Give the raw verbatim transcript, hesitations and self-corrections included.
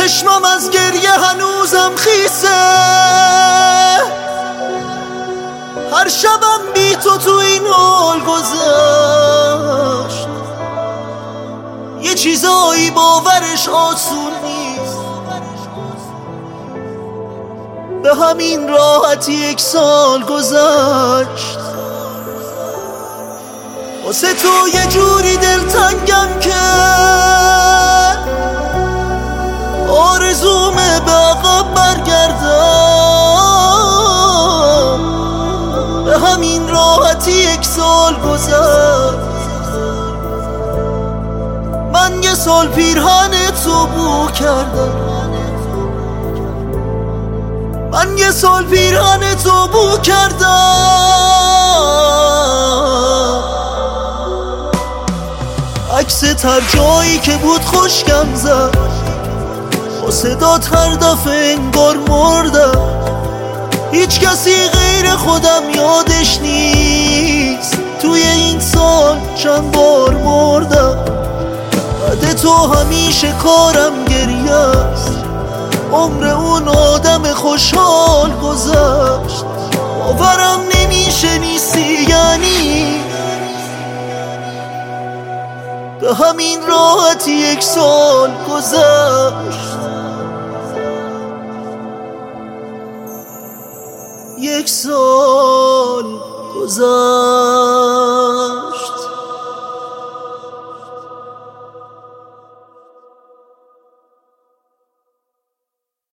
چشمم از گریه هنوزم خیسه، هر شبم بی تو تو این حال گذشت. یه چیزایی باورش آسون نیست، به همین راحتی یک سال گذشت. واسه تو یه جوری دلتنگم که آرزومه به عقب برگردم، به همین راحتی یک سال گذشت. من یه سال پیرهن تو بو کردم، من یه سال پیرهن تو بو کردم. عکست هر جایی که بود خوشگم زد، با صدات هر دفعه انگار مردم. هیچ کسی غیر خودم یادش نیست، توی این سال چند بار مردم. بعد تو همیشه کارم گریه است، عمر اون آدم خوشحال گذشت. باورم نمیشه نیستی، یعنی به همین راحتی یک سال گذشت. یک سال گذشت.